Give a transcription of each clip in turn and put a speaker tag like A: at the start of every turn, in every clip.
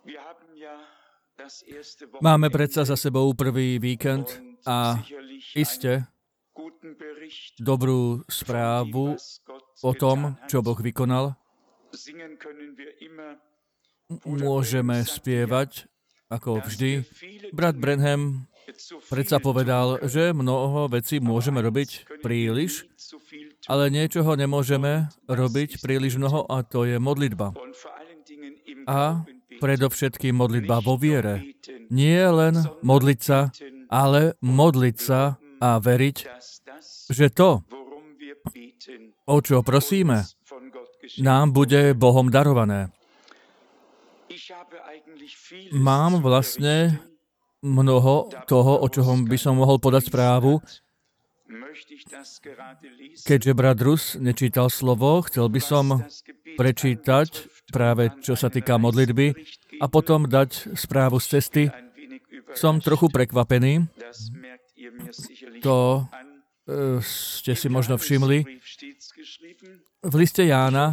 A: Máme predsa za sebou prvý víkend a iste dobrú správu o tom, čo Boh vykonal. Môžeme spievať, ako vždy. Brat Branham predsa povedal, že mnoho vecí môžeme robiť príliš, ale niečoho nemôžeme robiť príliš mnoho, a to je modlitba. A predovšetkým modlitba vo viere. Nie len modliť sa, ale modliť sa a veriť, že to, o čo prosíme, nám bude Bohom darované. Mám vlastne mnoho toho, o čom by som mohol podať správu. Keďže brat Rus nečítal slovo, chcel by som prečítať práve čo sa týka modlitby a potom dať správu z cesty. Som trochu prekvapený. To ste si možno všimli. V liste Jána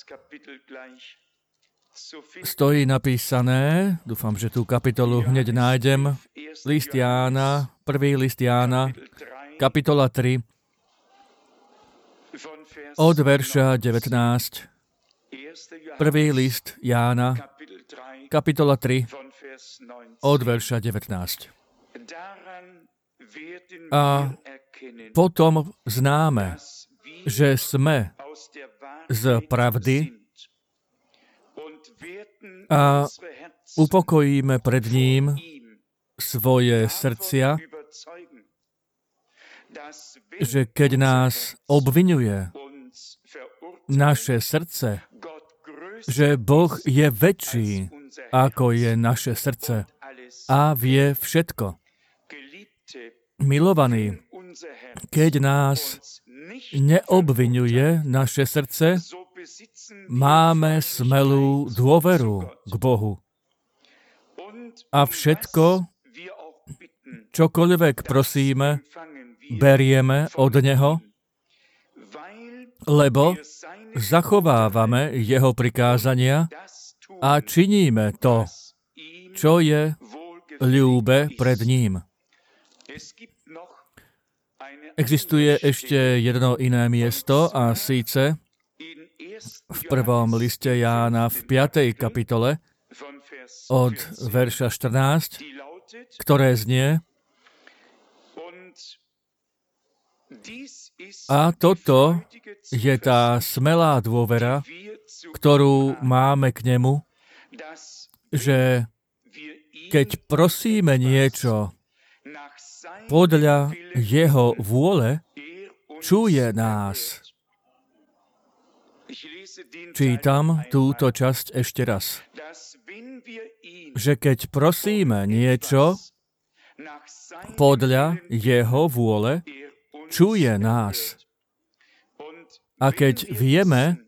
A: stojí napísané, dúfam, že tú kapitolu hneď nájdem, list Jána, prvý list Jána, kapitola 3, od verša 19. Prvý list Jána, kapitola 3, od verša 19. A potom známe, že sme z pravdy a upokojíme pred ním svoje srdcia, že keď nás obviňuje naše srdce, že Boh je väčší, ako je naše srdce a vie všetko. Milovaní, keď nás neobviňuje naše srdce, máme smelú dôveru k Bohu. A všetko, čokoľvek prosíme, berieme od Neho, lebo zachovávame Jeho prikázania a činíme to, čo je ľúbe pred ním. Existuje ešte jedno iné miesto, a síce v prvom liste Jána v 5. kapitole od verša 14, ktoré znie: A toto je tá smelá dôvera, ktorú máme k nemu, že keď prosíme niečo podľa jeho vôle, čuje nás. Čítam túto časť ešte raz. Že keď prosíme niečo podľa jeho vôle, čuje nás. A keď vieme,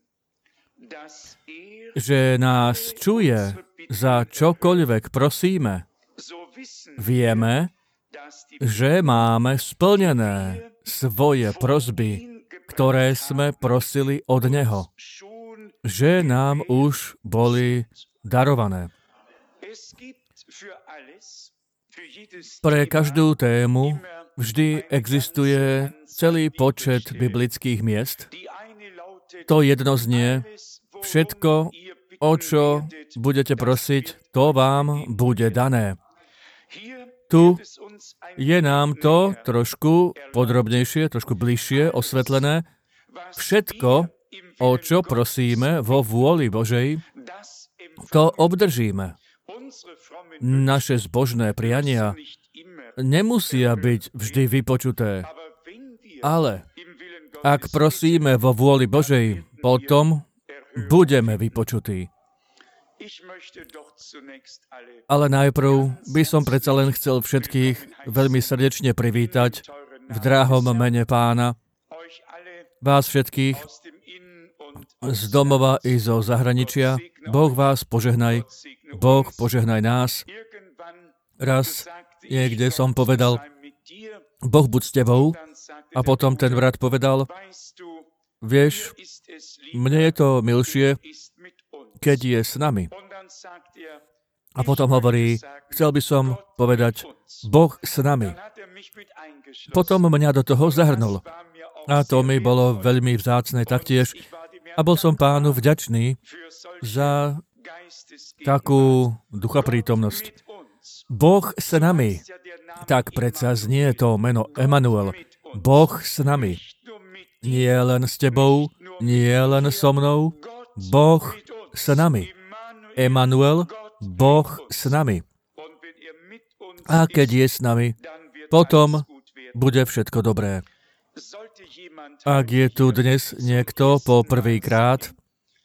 A: že nás čuje za čokoľvek prosíme, vieme, že máme splnené svoje prosby, ktoré sme prosili od Neho. Že nám už boli darované. Pre každú tému vždy existuje celý počet biblických miest. To jedno znie: všetko, o čo budete prosiť, to vám bude dané. Tu je nám to trošku podrobnejšie, trošku bližšie osvetlené. Všetko, o čo prosíme vo vôli Božej, to obdržíme. Naše zbožné priania nemusia byť vždy vypočuté, ale ak prosíme vo vôli Božej, potom budeme vypočutí. Ale najprv by som predsa len chcel všetkých veľmi srdečne privítať v drahom mene Pána. Vás všetkých z domova i zo zahraničia. Boh vás požehnaj. Boh požehnaj nás. Raz niekde som povedal: Boh buď s tebou. A potom ten brat povedal: vieš, mne je to milšie, keď je s nami. A potom hovorí, chcel by som povedať, Boh s nami. Potom mňa do toho zahrnul. A to mi bolo veľmi vzácne taktiež. A bol som Pánu vďačný za takú duchaprítomnosť. Boh s nami. Tak predsa znie to meno Emanuel. Boh s nami. Nie len s tebou, nie len so mnou. Boh s nami. Emanuel, Boh s nami. A keď je s nami, potom bude všetko dobré. Ak je tu dnes niekto po prvýkrát,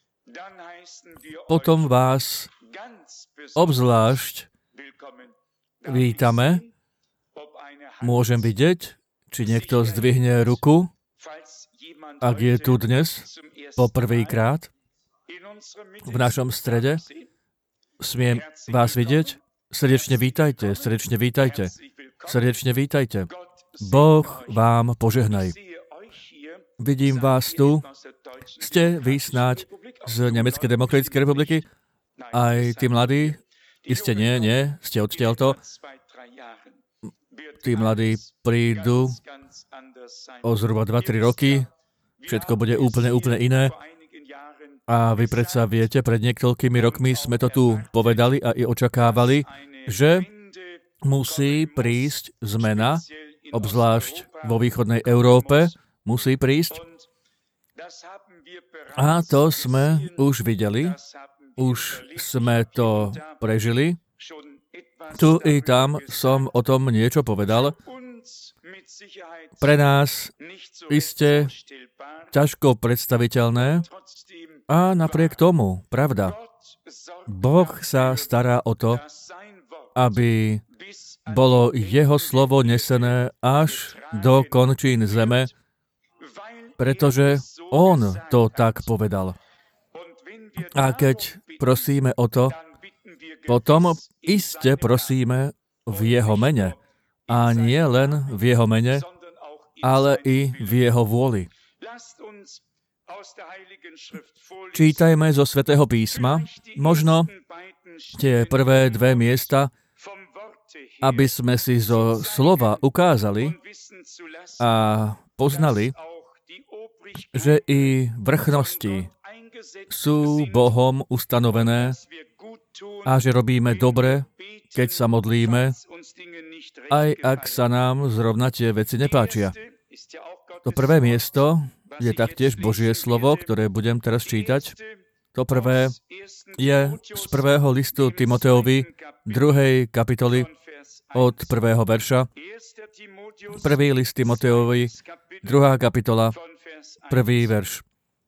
A: potom vás obzvlášť vítame. Môžem vidieť, či niekto zdvihne ruku, ak je tu dnes po prvýkrát v našom strede. Smiem vás vidieť? Srdečne vítajte, srdečne vítajte, srdečne vítajte. Boh vám požehnaj. Vidím vás tu. Ste vy snáď z Nemeckej demokratickej republiky? Aj tí mladí? Iste nie, ste odtiaľto. Tí mladí prídu o zhruba 2-3 roky. Všetko bude úplne iné. A vy predsa viete, pred niekoľkými rokmi sme to tu povedali a i očakávali, že musí prísť zmena, obzvlášť vo východnej Európe, musí prísť. A to sme už videli, už sme to prežili. Tu i tam som o tom niečo povedal. Pre nás iste ťažko predstaviteľné a napriek tomu, pravda, Boh sa stará o to, aby bolo jeho slovo nesené až do končín zeme, pretože on to tak povedal. A keď prosíme o to, potom iste prosíme v jeho mene. A nie len v jeho mene, ale i v jeho vôli. Čítajme zo Svätého písma, možno tie prvé 2 miesta, aby sme si zo slova ukázali a poznali, že i vrchnosti sú Bohom ustanovené a že robíme dobre, keď sa modlíme, aj ak sa nám zrovna tie veci nepáčia. To prvé miesto je taktiež Božie slovo, ktoré budem teraz čítať. To prvé je z 1. listu Timoteovi, 2. kapitoly od 1. verša. 1. list Timoteovi, 2. kapitola, 1. verš.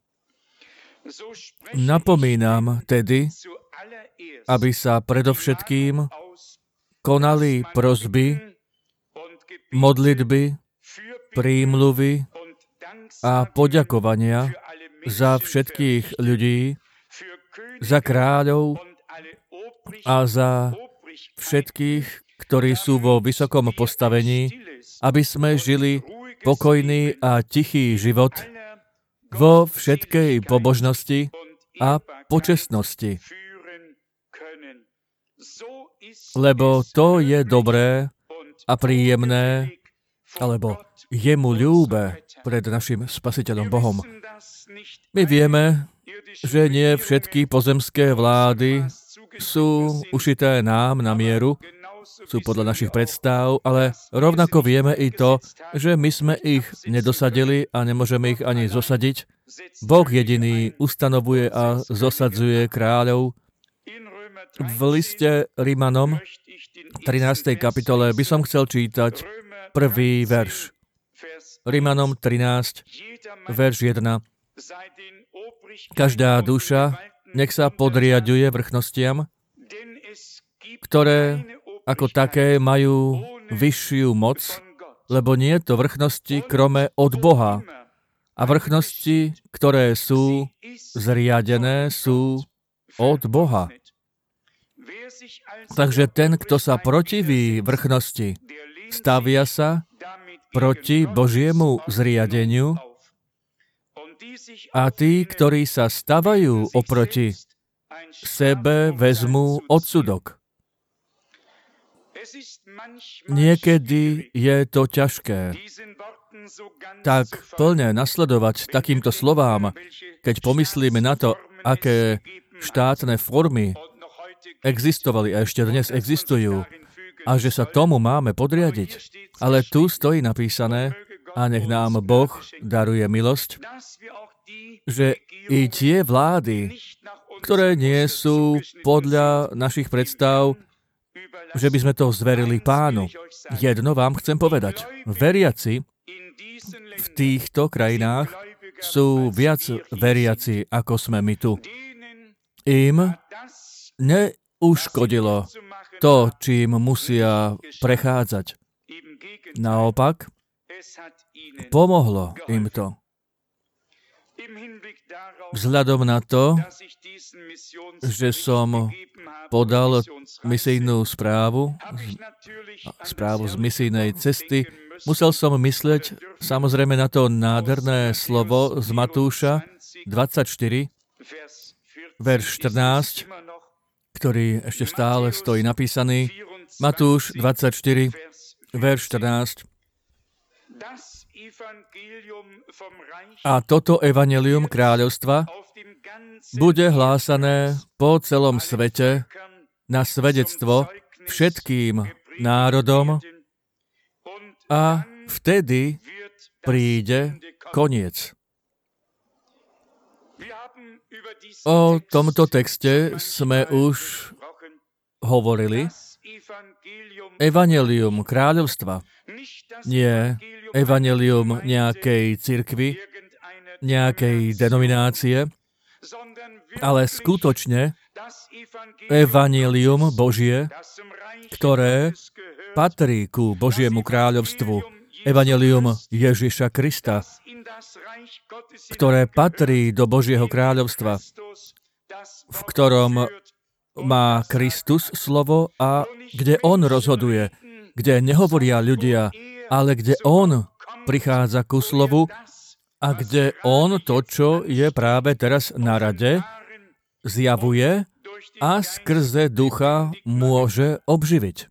A: Napomínam tedy, aby sa predovšetkým konali prosby, modlitby, prímluvy a poďakovania za všetkých ľudí, za kráľov a za všetkých, ktorí sú vo vysokom postavení, aby sme žili pokojný a tichý život vo všetkej pobožnosti a počestnosti. Lebo to je dobré a príjemné, alebo jemu ľúbe pred našim Spasiteľom Bohom. My vieme, že nie všetky pozemské vlády sú ušité nám na mieru, sú podľa našich predstav, ale rovnako vieme i to, že my sme ich nedosadili a nemôžeme ich ani zosadiť. Boh jediný ustanovuje a zosadzuje kráľov. V liste Rímanom, 13. kapitole, by som chcel čítať 1. verš. Rímanom 13, verš 1. Každá duša nech sa podriaďuje vrchnostiam, ktoré ako také majú vyššiu moc, lebo nie je to vrchnosti krome od Boha. A vrchnosti, ktoré sú zriadené, sú od Boha. Takže ten, kto sa protiví vrchnosti, stavia sa proti Božiemu zriadeniu a tí, ktorí sa stavajú oproti sebe, vezmú odsudok. Niekedy je to ťažké tak plne nasledovať takýmto slovám, keď pomyslíme na to, aké štátne formy existovali a ešte dnes existujú a že sa tomu máme podriadiť. Ale tu stojí napísané, a nech nám Boh daruje milosť, že i tie vlády, ktoré nie sú podľa našich predstav, že by sme to zverili Pánu. Jedno vám chcem povedať. Veriaci v týchto krajinách sú viac veriaci, ako sme my tu. Im neuškodilo to, čím musia prechádzať. Naopak, pomohlo im to. Vzhľadom na to, že som podal misijnú správu z misijnej cesty, musel som mysleť samozrejme na to nádherné slovo z Matúša 24, verš 14, ktorý ešte stále stojí napísaný. Matúš 24, verš 14. A toto evanjelium kráľovstva bude hlásané po celom svete na svedectvo všetkým národom a vtedy príde koniec. O tomto texte sme už hovorili. Evanjelium kráľovstva nie evanjelium nejakej cirkvi, nejakej denominácie, ale skutočne evanjelium Božie, ktoré patrí ku Božiemu kráľovstvu. Evanjelium Ježiša Krista, ktoré patrí do Božieho kráľovstva, v ktorom má Kristus slovo a kde on rozhoduje, kde nehovoria ľudia, ale kde on prichádza ku slovu a kde on to, čo je práve teraz na rade, zjavuje a skrze ducha môže obživiť.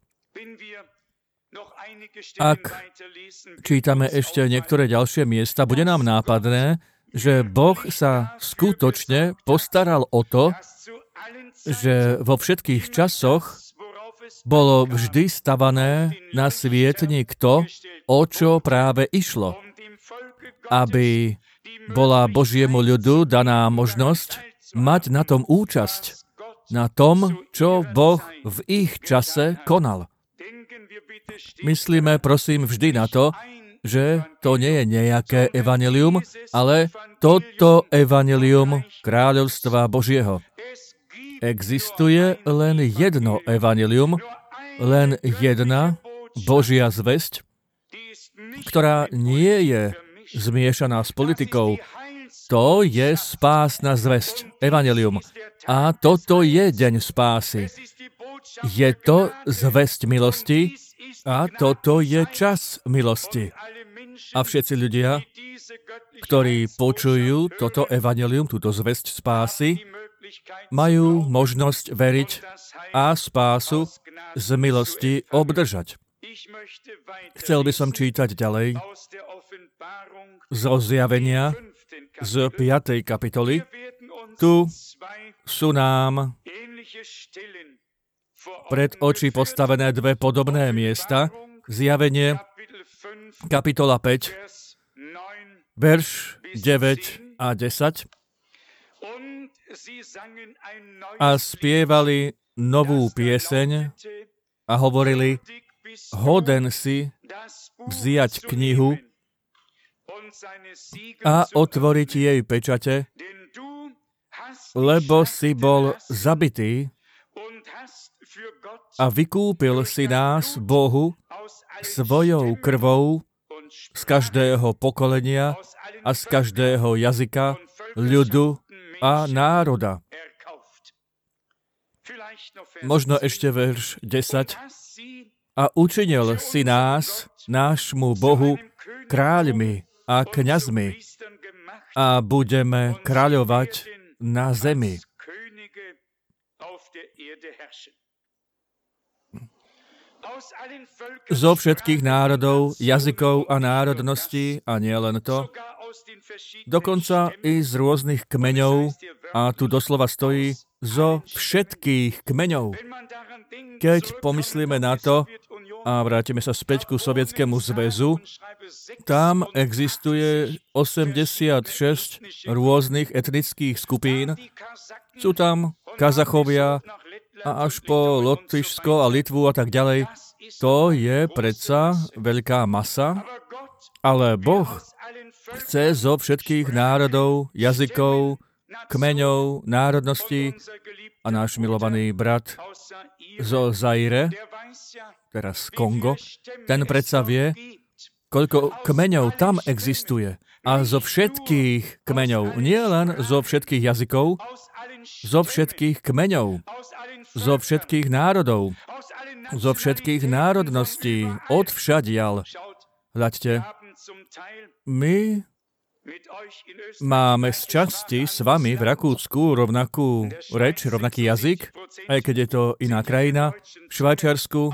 A: Ak čítame ešte niektoré ďalšie miesta, bude nám nápadné, že Boh sa skutočne postaral o to, že vo všetkých časoch bolo vždy stavané na svietnik to, o čo práve išlo. Aby bola Božiemu ľudu daná možnosť mať na tom účasť, na tom, čo Boh v ich čase konal. Myslíme, prosím, vždy na to, že to nie je nejaké evanjelium, ale toto evanjelium kráľovstva Božieho. Existuje len jedno evanjelium, len jedna Božia zvesť, ktorá nie je zmiešaná s politikou. To je spásna zvesť, evanjelium. A toto je deň spásy. Je to zvesť milosti a toto je čas milosti. A všetci ľudia, ktorí počujú toto evanjelium, túto zvesť spásy, majú možnosť veriť a spásu z milosti obdržať. Chcel by som čítať ďalej zo Zjavenia z 5. kapitoly. Tu sú nám pred oči postavené dve podobné miesta. Zjavenie, kapitola 5, verš 9 a 10. A spievali novú pieseň a hovorili: hoden si vziať knihu a otvoriť jej pečate, lebo si bol zabitý a vykúpil si nás, Bohu, svojou krvou z každého pokolenia a z každého jazyka, ľudu a národa. Možno ešte verš 10. A učinil si nás, nášmu Bohu, kráľmi a kňazmi a budeme kráľovať na zemi. zo všetkých národov, jazykov a národností, a nie len to, dokonca i z rôznych kmeňov, a tu doslova stojí zo všetkých kmeňov. Keď pomyslíme na to, a vrátime sa späť ku Sovietskému zväzu, tam existuje 86 rôznych etnických skupín. Sú tam Kazachovia a až po Lotyšsko a Litvu a tak ďalej. To je predsa veľká masa, ale Boh chce zo všetkých národov, jazykov, kmeňov, národností a náš milovaný brat zo Zaire, teraz Kongo, ten predsa vie, koľko kmeňov tam existuje. A zo všetkých kmeňov, nie len zo všetkých jazykov, zo všetkých kmeňov, zo všetkých národov, zo všetkých národností, odvšadiaľ. Hľaďte, my máme z časti s vami v Rakúsku rovnakú reč, rovnaký jazyk, aj keď je to iná krajina. V Švajčiarsku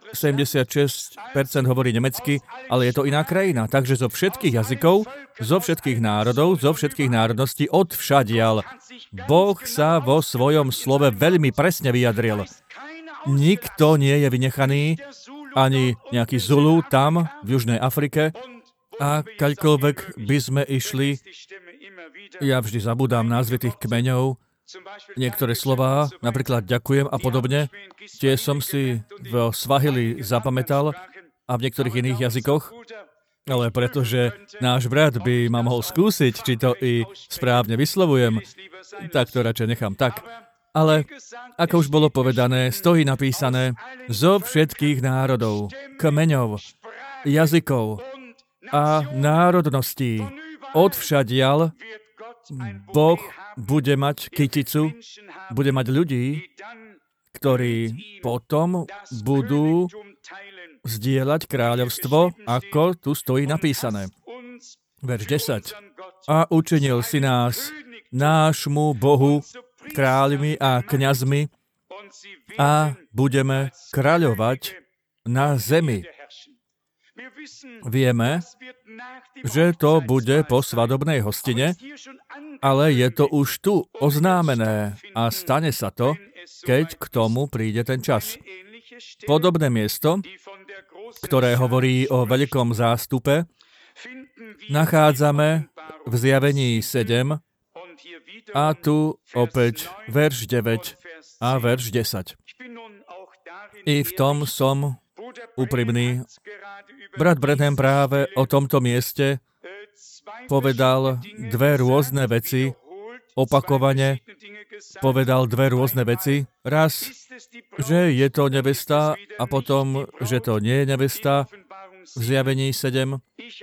A: 76% hovorí nemecky, ale je to iná krajina. Takže zo všetkých jazykov, zo všetkých národov, zo všetkých národností, odvšadiaľ. Boh sa vo svojom slove veľmi presne vyjadril. Nikto nie je vynechaný, ani nejaký Zulu tam, v Južnej Afrike. A kaďkoľvek by sme išli, ja vždy zabudám názvy tých kmeňov, niektoré slová, napríklad ďakujem a podobne, tie som si v Swahili zapamätal a v niektorých iných jazykoch, ale pretože náš brat by ma mohol skúsiť, či to i správne vyslovujem, tak to radšej nechám tak. Ale, ako už bolo povedané, stojí napísané zo všetkých národov, kmeňov, jazykov a národností. Odvšadiaľ Boh bude mať kyticu, bude mať ľudí, ktorí potom budú zdieľať kráľovstvo, ako tu stojí napísané. Verš 10. A učinil si nás, nášmu Bohu, kráľmi a kňazmi a budeme kráľovať na zemi. Vieme, že to bude po svadobnej hostine, ale je to už tu oznámené a stane sa to, keď k tomu príde ten čas. Podobné miesto, ktoré hovorí o veľkom zástupe, nachádzame v Zjavení 7 a tu opäť verš 9 a verš 10. I v tom som úprimný. Brat Branham práve o tomto mieste povedal dve rôzne veci, opakovane povedal dve rôzne veci. Raz, že je to nevesta a potom, že to nie je nevesta v Zjavení 7.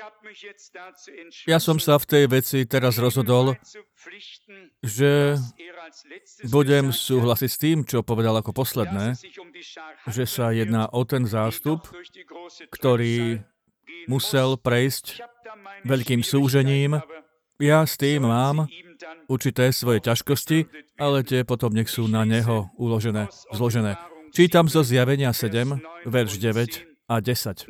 A: Ja som sa v tej veci teraz rozhodol, že budem súhlasiť s tým, čo povedal ako posledné, že sa jedná o ten zástup, ktorý musel prejsť veľkým súžením. Ja s tým mám určité svoje ťažkosti, ale tie potom nech sú na neho zložené. Čítam zo Zjavenia 7, verš 9 a 10.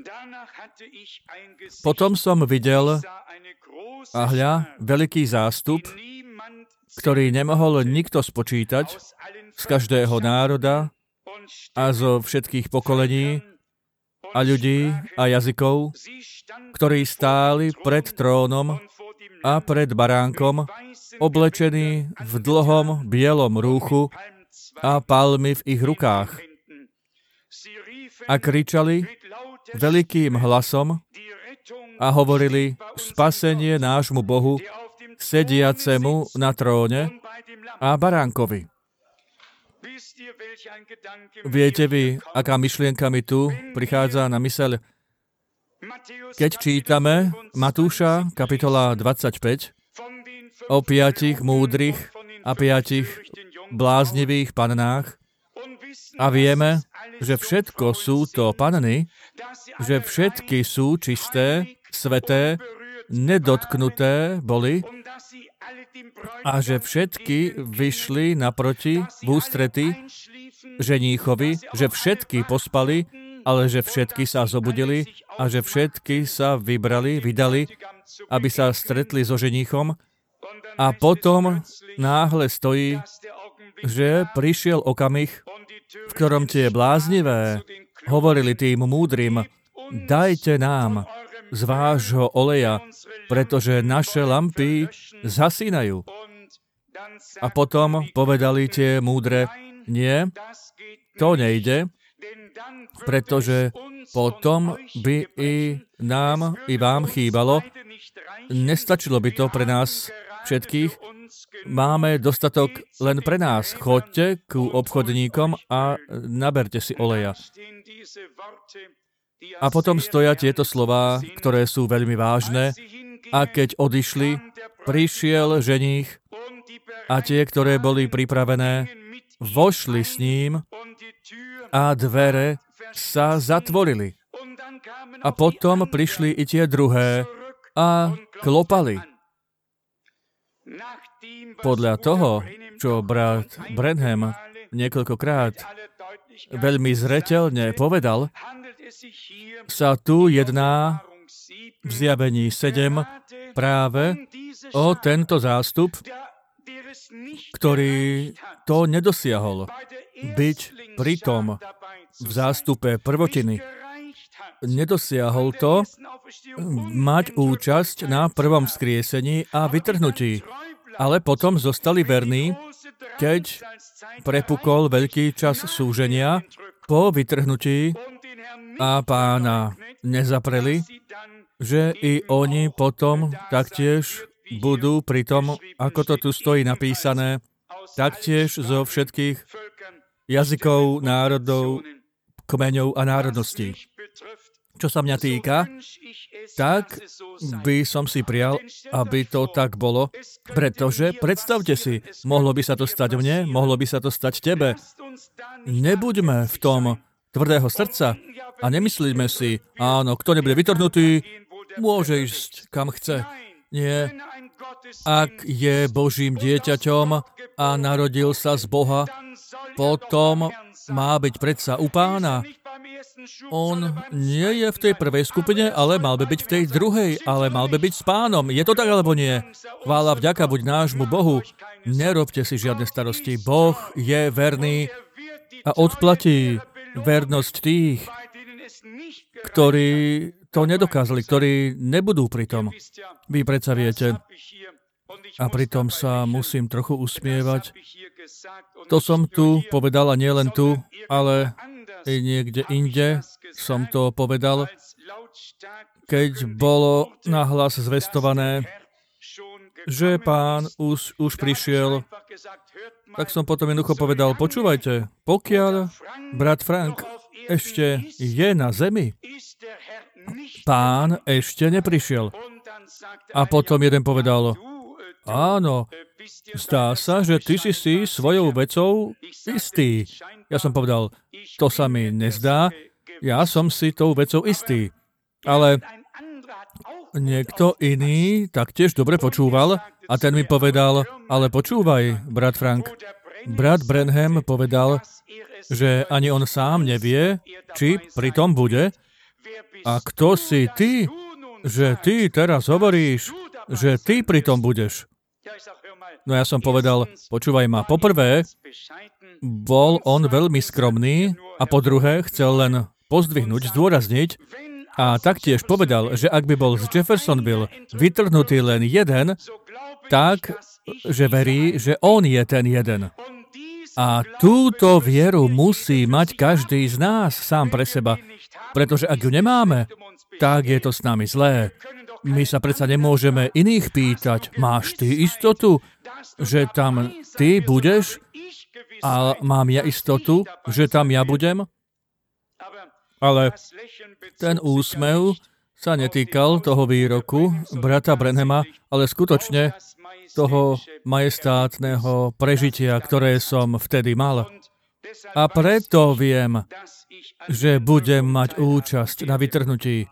A: Potom som videl a hľa veľký zástup, ktorý nemohol nikto spočítať z každého národa a zo všetkých pokolení a ľudí a jazykov, ktorí stáli pred trónom a pred baránkom, oblečení v dlhom bielom rúchu a palmy v ich rukách. A kričali veľkým hlasom a hovorili spasenie nášmu Bohu, sediacemu na tróne a baránkovi. Viete vy, aká myšlienka mi tu prichádza na myseľ? Keď čítame Matúša, kapitola 25, o 5 múdrych a 5 bláznivých pannách a vieme, že všetko sú to panny, že všetky sú čisté, sveté, nedotknuté boli a že všetky vyšli naproti v ústrety ženíchovi, že všetky pospali ale že všetky sa zobudili a že všetky sa vydali, aby sa stretli so ženíchom. A potom náhle stojí, že prišiel okamih, v ktorom tie bláznivé hovorili tým múdrym, dajte nám z vášho oleja, pretože naše lampy zasínajú. A potom povedali tie múdre, nie, to nejde, pretože potom by i nám, i vám chýbalo. Nestačilo by to pre nás všetkých. Máme dostatok len pre nás. Choďte ku obchodníkom a naberte si oleja. A potom stoja tieto slová, ktoré sú veľmi vážne. A keď odišli, prišiel ženích a tie, ktoré boli pripravené, vošli s ním a dvere sa zatvorili. A potom prišli i tie druhé a klopali. Podľa toho, čo brat Branham niekoľkokrát veľmi zreteľne povedal, sa tu jedná v Zjavení 7 práve o tento zástup, ktorý to nedosiahol. Byť pritom v zástupe prvotiny. Nedosiahol to mať účasť na prvom vzkriesení a vytrhnutí. Ale potom zostali verní, keď prepukol veľký čas súženia po vytrhnutí a Pána nezapreli, že i oni potom taktiež budú pri tom, ako to tu stojí napísané, taktiež zo všetkých jazykov, národov, kmeňov a národností. Čo sa mňa týka, tak by som si prial, aby to tak bolo, pretože predstavte si, mohlo by sa to stať mne, mohlo by sa to stať tebe. Nebuďme v tom tvrdého srdca a nemyslíme si, áno, kto nebude vytrhnutý, môže ísť kam chce. Nie. Ak je Božím dieťaťom a narodil sa z Boha, potom má byť predsa u Pána. On nie je v tej prvej skupine, ale mal by byť v tej druhej, ale mal by byť s Pánom. Je to tak, alebo nie? Chvála vďaka buď nášmu Bohu. Nerobte si žiadne starosti. Boh je verný a odplatí vernosť tých, ktorí to nedokázali, ktorí nebudú pri tom. Vy predsa viete. A pritom sa musím trochu usmievať. To som tu povedal a nie len tu, ale i niekde inde som to povedal, keď bolo nahlas zvestované, že Pán už prišiel, tak som potom jednoducho povedal, počúvajte, pokiaľ brat Frank ešte je na zemi, Pán ešte neprišiel. A potom jeden povedal, áno, zdá sa, že ty si svojou vecou istý. Ja som povedal, to sa mi nezdá, ja som si tou vecou istý. Ale niekto iný taktiež dobre počúval a ten mi povedal, ale počúvaj, brat Frank. Brat Branham povedal, že ani on sám nevie, či pri tom bude. A kto si ty, že ty teraz hovoríš, že ty pri tom budeš? No ja som povedal, počúvaj ma, poprvé, bol on veľmi skromný a po druhé chcel len pozdvihnúť, zdôrazniť a taktiež povedal, že ak by bol z Jeffersonville vytrhnutý len jeden, tak, že verí, že on je ten jeden. A túto vieru musí mať každý z nás sám pre seba, pretože ak ju nemáme, tak je to s nami zlé. My sa predsa nemôžeme iných pýtať, máš ty istotu, že tam ty budeš? A mám ja istotu, že tam ja budem? Ale ten úsmev sa netýkal toho výroku brata Branhama, ale skutočne toho majestátneho prežitia, ktoré som vtedy mal. A preto viem, že budem mať účasť na vytrhnutí.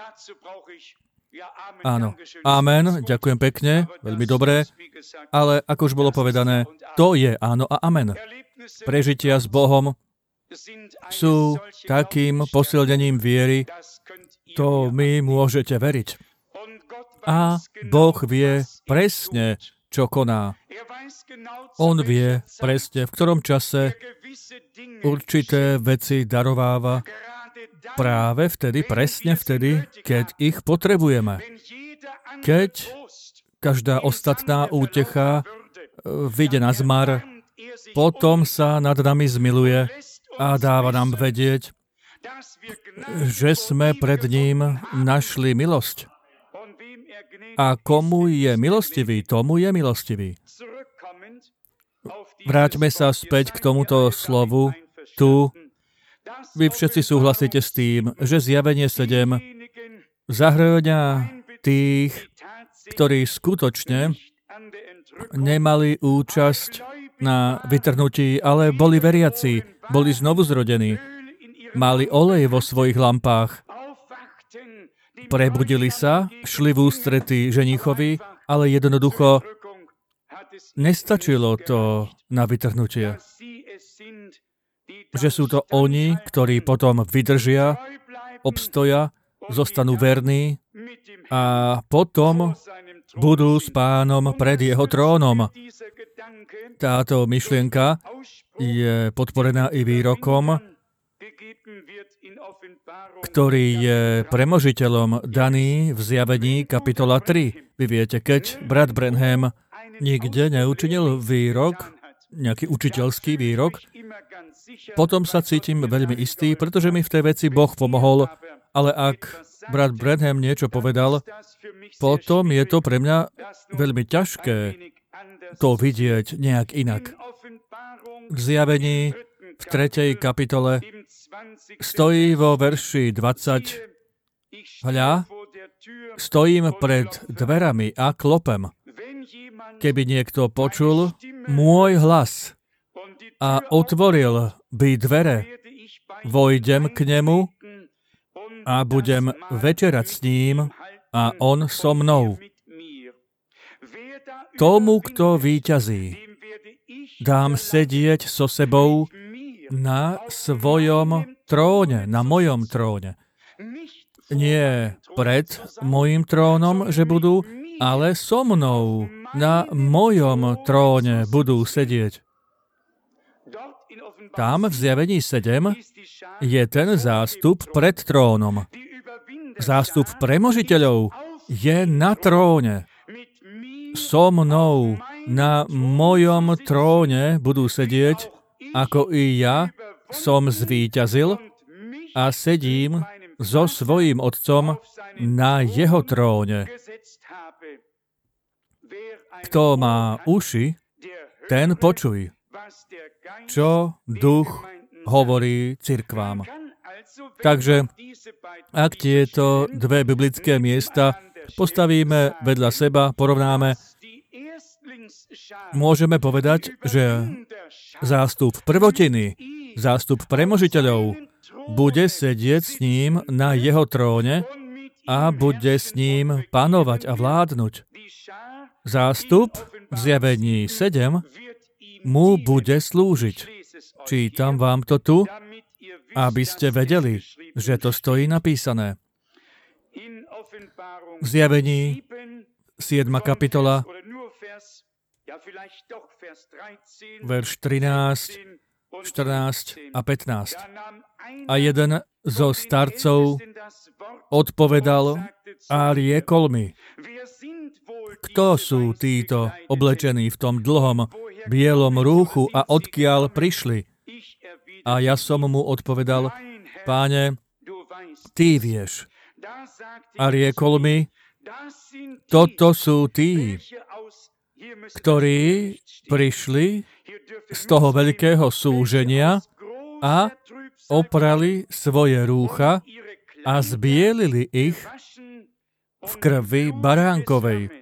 A: Áno. Amen, ďakujem pekne, veľmi dobré, ale ako už bolo povedané, to je áno a amen. Prežitia s Bohom sú takým posilnením viery, to my môžete veriť. A Boh vie presne, čo koná. On vie presne, v ktorom čase určité veci darováva práve vtedy, presne vtedy, keď ich potrebujeme. Keď každá ostatná útecha vyjde na zmar, potom sa nad nami zmiluje a dáva nám vedieť, že sme pred ním našli milosť. A komu je milostivý, tomu je milostivý. Vráťme sa späť k tomuto slovu tu. Vy všetci súhlasíte s tým, že Zjavenie 7 zahrňa tých, ktorí skutočne nemali účasť na vytrhnutí, ale boli veriaci, boli znovuzrodení, mali olej vo svojich lampách, prebudili sa, šli v ústrety ženichovi, ale jednoducho nestačilo to na vytrhnutie. Že sú to oni, ktorí potom vydržia, obstoja, zostanú verní a potom budú s Pánom pred jeho trónom. Táto myšlienka je podporená i výrokom, ktorý je premožiteľom daný v Zjavení kapitola 3. Vy viete, keď brat Branham nikde neučinil výrok, nejaký učiteľský výrok, potom sa cítim veľmi istý, pretože mi v tej veci Boh pomohol, ale ak brat Branham niečo povedal, potom je to pre mňa veľmi ťažké to vidieť nejak inak. V Zjavení v 3. kapitole stojí vo verši 20: Hľa, stojím pred dverami a klopem. Keby niekto počul môj hlas a otvoril by dvere, vojdem k nemu a budem večerať s ním a on so mnou. Tomu, kto víťazí, dám sedieť so sebou na svojom tróne, na mojom tróne. Nie pred mojím trónom, že budú, ale so mnou na mojom tróne budú sedieť. Tam v Zjavení 7 je ten zástup pred trónom. Zástup premožiteľov je na tróne. So mnou na mojom tróne budú sedieť, ako i ja som zvíťazil a sedím so svojím otcom na jeho tróne. Kto má uši, ten počuj, čo duch hovorí cirkvám. Takže, ak tieto dve biblické miesta postavíme vedľa seba, porovnáme, môžeme povedať, že zástup prvotiny, zástup premožiteľov bude sedieť s ním na jeho tróne a bude s ním panovať a vládnuť. Zástup v Zjavení 7 mu bude slúžiť. Čítam vám to tu, aby ste vedeli, že to stojí napísané. V Zjavení 7. kapitola, verš 13, 14 a 15. A jeden zo starcov odpovedal a riekol mi: Kto sú títo oblečení v tom dlhom bielom rúchu a odkiaľ prišli? A ja som mu odpovedal: Páne, ty vieš. A riekol mi: Toto sú tí, ktorí prišli z toho veľkého súženia a oprali svoje rúcha a zbielili ich v krvi baránkovej.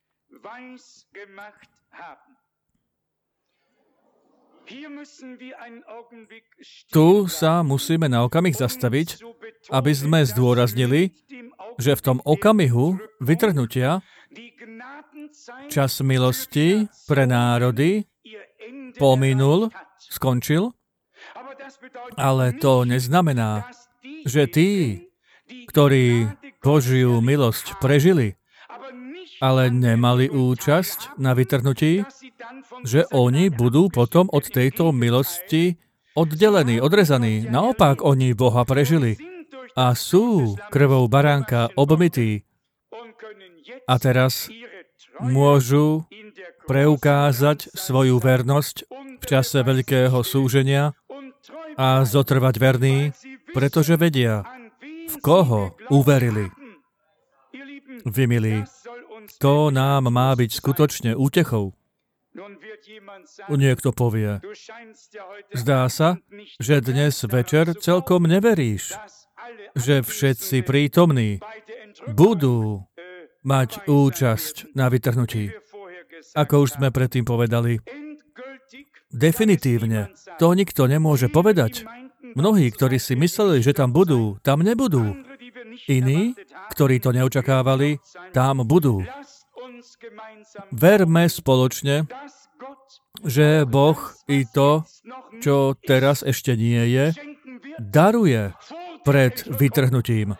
A: Tu sa musíme na okamih zastaviť, aby sme zdôraznili, že v tom okamihu vytrhnutia čas milosti pre národy pominul, skončil, Ale to neznamená, že tí, ktorí Božiu milosť prežili, ale nemali účasť na vytrhnutí, že oni budú potom od tejto milosti oddelení, odrezaní. Naopak, oni Boha prežili a sú krvou baránka obmytí. A teraz môžu preukázať svoju vernosť v čase veľkého súženia a zotrvať verní, pretože vedia, v koho uverili. Vy, milí, to nám má byť skutočne útechou. Niekto povie, zdá sa, že dnes večer celkom neveríš, že všetci prítomní budú mať účasť na vytrhnutí. Ako už sme predtým povedali, definitívne to nikto nemôže povedať. Mnohí, ktorí si mysleli, že tam budú, tam nebudú. Iní, ktorí to neočakávali, tam budú. Verme spoločne, že Boh i to, čo teraz ešte nie je, daruje pred vytrhnutím.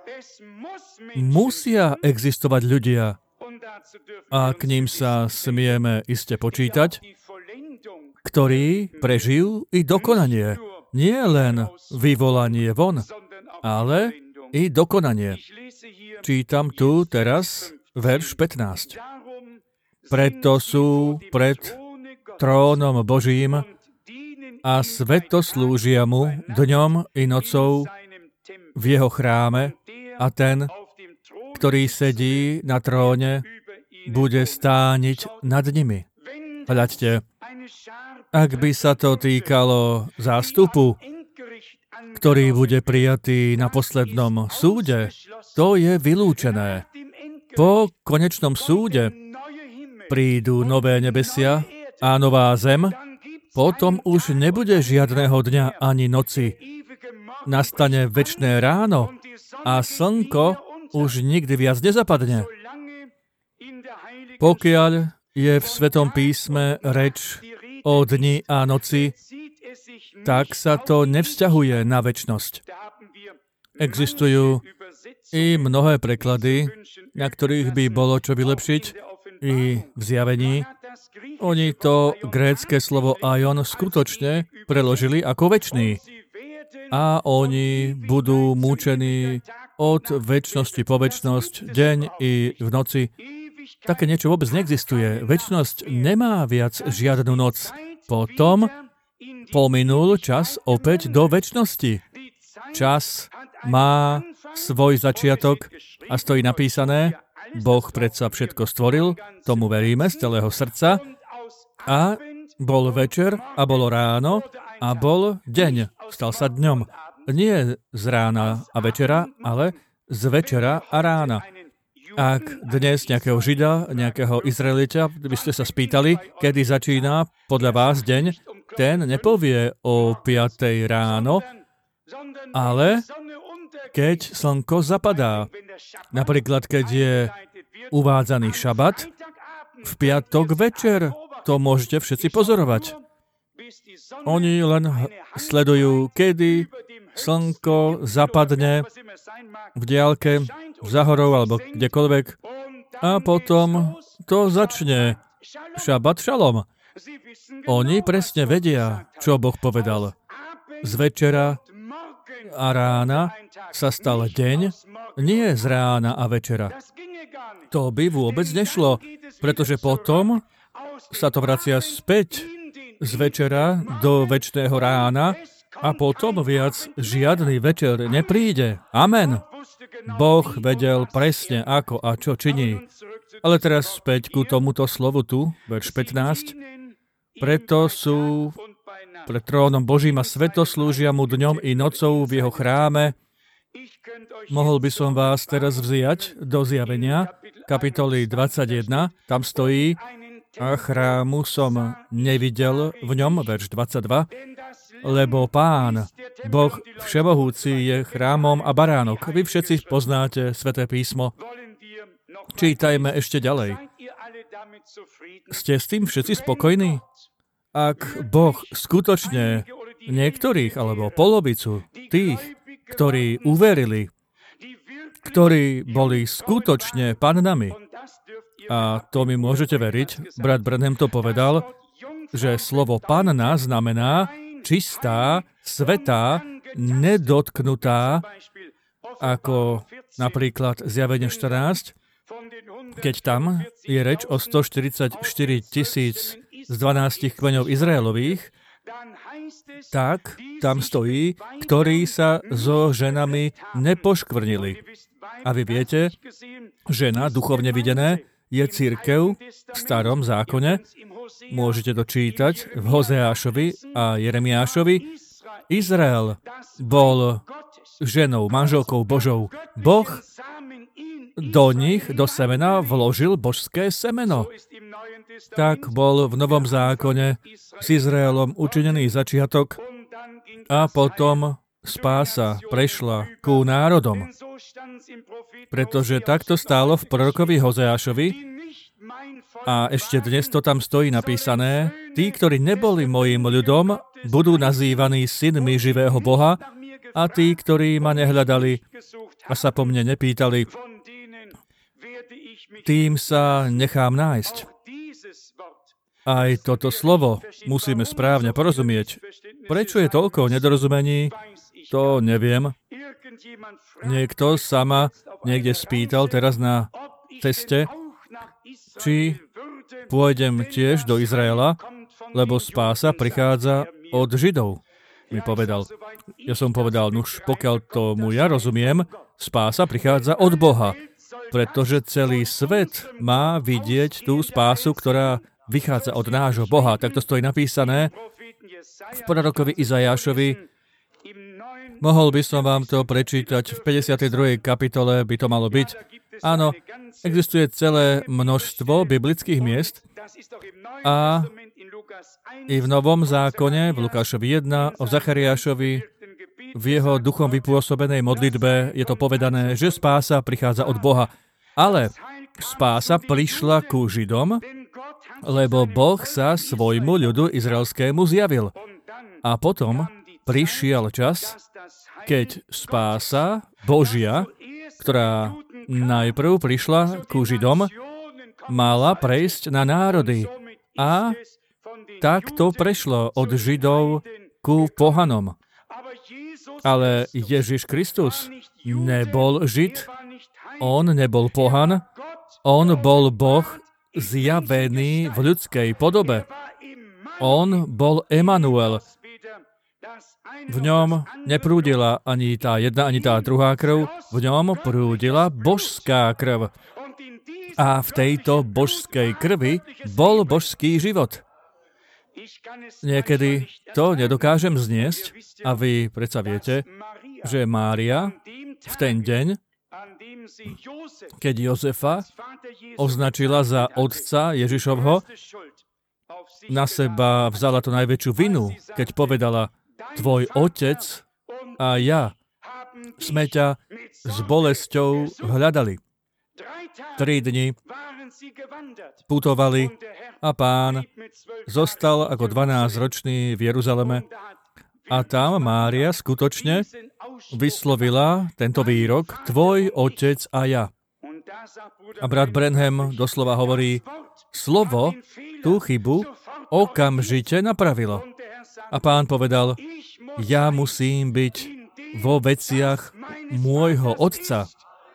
A: Musia existovať ľudia, a k ním sa smieme iste počítať, ktorí prežijú i dokonanie. Nie len vyvolanie von, ale i dokonanie. Čítam tu teraz verš 15. Preto sú pred trónom Božím a svetoslúžia mu dňom i nocou v jeho chráme a ten, ktorý sedí na tróne, bude stániť nad nimi. Hľaďte, ak by sa to týkalo zástupu, ktorý bude prijatý na poslednom súde, to je vylúčené. Po konečnom súde prídu nové nebesia a nová zem, potom už nebude žiadneho dňa ani noci. Nastane večné ráno a slnko už nikdy viac nezapadne. Pokiaľ je v Svetom písme reč o dni a noci, tak sa to nevzťahuje na večnosť. Existujú i mnohé preklady, na ktorých by bolo čo vylepšiť, i v zjavení. Oni to grécke slovo aion skutočne preložili ako večný. A oni budú múčení od večnosti po večnosť, deň i v noci. Také niečo vôbec neexistuje. Večnosť nemá viac žiadnu noc. Potom pominul čas opäť do večnosti. Čas má svoj začiatok a stojí napísané, Boh predsa všetko stvoril, tomu veríme z celého srdca, a bol večer a bolo ráno a bol deň. Stal sa dňom. Nie z rána a večera, ale z večera a rána. Ak dnes nejakého Žida, nejakého Izraelita, by ste sa spýtali, kedy začína podľa vás deň, ten nepovie o 5 ráno, ale keď slnko zapadá. Napríklad, keď je uvádzaný šabat, v piatok večer to môžete všetci pozorovať. Oni len sledujú, kedy slnko zapadne v diaľke, v Zahorov alebo kdekoľvek, a potom to začne šabat šalom. Oni presne vedia, čo Boh povedal. Z večera a rána sa stal deň, nie z rána a večera. To by vôbec nešlo, pretože potom sa to vracia späť z večera do večného rána a potom viac žiadny večer nepríde. Amen. Boh vedel presne, ako a čo činí. Ale teraz späť ku tomuto slovu tu, verš 15. Preto sú pred trónom Božím a svetoslúžia mu dňom i nocou v jeho chráme. Mohol by som vás teraz vziať do Zjavenia, kapitoly 21. Tam stojí, a chrámu som nevidel v ňom, verš 22, lebo Pán, Boh všemohúci, je chrámom a baránok. Vy všetci poznáte Sväté písmo. Čítajme ešte ďalej. Ste s tým všetci spokojní? Ak Boh skutočne niektorých, alebo polovicu tých, ktorí uverili, ktorí boli skutočne pannami. A to mi môžete veriť, brat Branham to povedal, že slovo panna znamená čistá, svätá, nedotknutá, ako napríklad Zjavenie 14, keď tam je reč o 144 000 z 12 kmeňov Izraelových, tak tam stojí, ktorí sa so ženami nepoškvrnili. A vy viete, žena, duchovne videné, je cirkev v starom zákone. Môžete to čítať v Hozeášovi a Jeremiášovi. Izrael bol ženou, manželkou Božou. Boh do nich, do semena, vložil božské semeno. Tak bol v Novom zákone s Izraelom učinený začiatok a potom spása prešla ku národom. Pretože takto stálo v prorokovi Hozeášovi a ešte dnes to tam stojí napísané, tí, ktorí neboli mojím ľudom, budú nazývaní synmi živého Boha a tí, ktorí ma nehľadali a sa po mne nepýtali, tým sa nechám nájsť. Aj toto slovo musíme správne porozumieť. Prečo je toľko nedorozumení, to neviem. Niekto sa ma niekde spýtal teraz na ceste, či pôjdem tiež do Izraela, lebo spása prichádza od Židov, mi povedal. Ja som povedal, nuž, pokiaľ tomu ja rozumiem, spása prichádza od Boha, pretože celý svet má vidieť tú spásu, ktorá vychádza od nášho Boha. Tak to stojí napísané v prorokovi Izajášovi. Mohol by som vám to prečítať v 52. kapitole, by to malo byť. Áno, existuje celé množstvo biblických miest a i v Novom zákone, v Lukášovi 1, o Zachariášovi, v jeho duchom vypôsobenej modlitbe je to povedané, že spása prichádza od Boha. Ale spása prišla ku Židom, lebo Boh sa svojmu ľudu izraelskému zjavil. A potom prišiel čas, keď spása Božia, ktorá najprv prišla ku Židom, mala prejsť na národy. A tak to prešlo od Židov ku pohanom. Ale Ježiš Kristus nebol Žid, on nebol pohan, on bol Boh zjavený v ľudskej podobe. On bol Emanuel. V ňom neprúdila ani tá jedna, ani tá druhá krv, v ňom prúdila božská krv. A v tejto božskej krvi bol božský život. Niekedy to nedokážem zniesť a vy predsa viete, že Mária v ten deň, keď Jozefa označila za otca Ježišovho, na seba vzala tú najväčšiu vinu, keď povedala, tvoj otec a ja sme ťa s bolesťou hľadali. 3 dni putovali a Pán zostal ako 12-ročný v Jeruzaleme a tam Mária skutočne vyslovila tento výrok, tvoj otec a ja. A brat Branham doslova hovorí, slovo tú chybu okamžite napravilo. A Pán povedal, ja musím byť vo veciach môjho otca.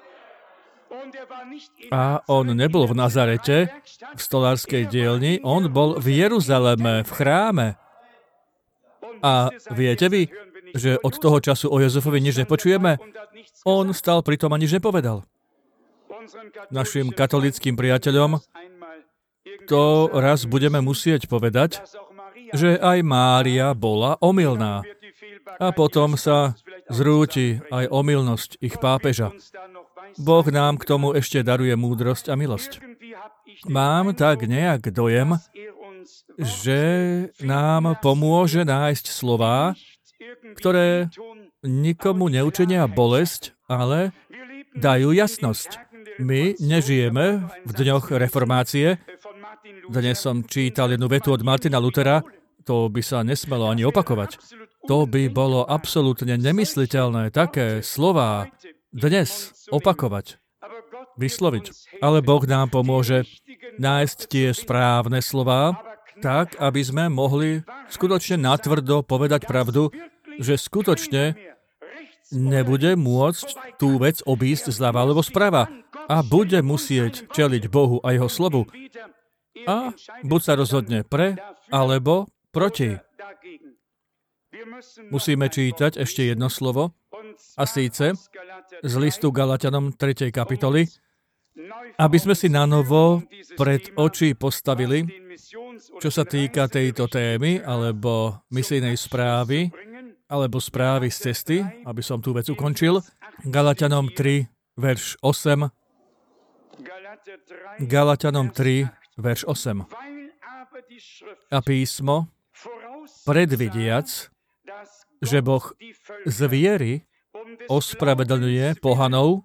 A: A on nebol v Nazarete, v stolárskej dielni, on bol v Jeruzaleme, v chráme. A viete vy, že od toho času o Jozefovi nič nepočujeme? On stal pri tom a nič nepovedal. Našim katolíckym priateľom to raz budeme musieť povedať, že aj Mária bola omylná. A potom sa zrúti aj omylnosť ich pápeža. Boh nám k tomu ešte daruje múdrosť a milosť. Mám tak nejak dojem, že nám pomôže nájsť slová, ktoré nikomu neučinia bolesť, ale dajú jasnosť. My nežijeme v dňoch reformácie. Dnes som čítal jednu vetu od Martina Luthera, to by sa nesmelo ani opakovať. To by bolo absolútne nemysliteľné také slová dnes opakovať, vysloviť. Ale Boh nám pomôže nájsť tie správne slová, tak, aby sme mohli skutočne natvrdo povedať pravdu, že skutočne nebude môcť tú vec obísť zľava alebo sprava a bude musieť čeliť Bohu a jeho slovu. A buď sa rozhodne pre, alebo proti. Musíme čítať ešte jedno slovo, a síce z listu Galatianom 3. kapitoly, aby sme si nanovo pred oči postavili, čo sa týka tejto témy, alebo misijnej správy, alebo správy z cesty, aby som tú vec ukončil. Galatianom 3, verš 8. Galatianom 3, verš 8. A písmo, predvidiac, že Boh z viery ospravedlňuje pohanov,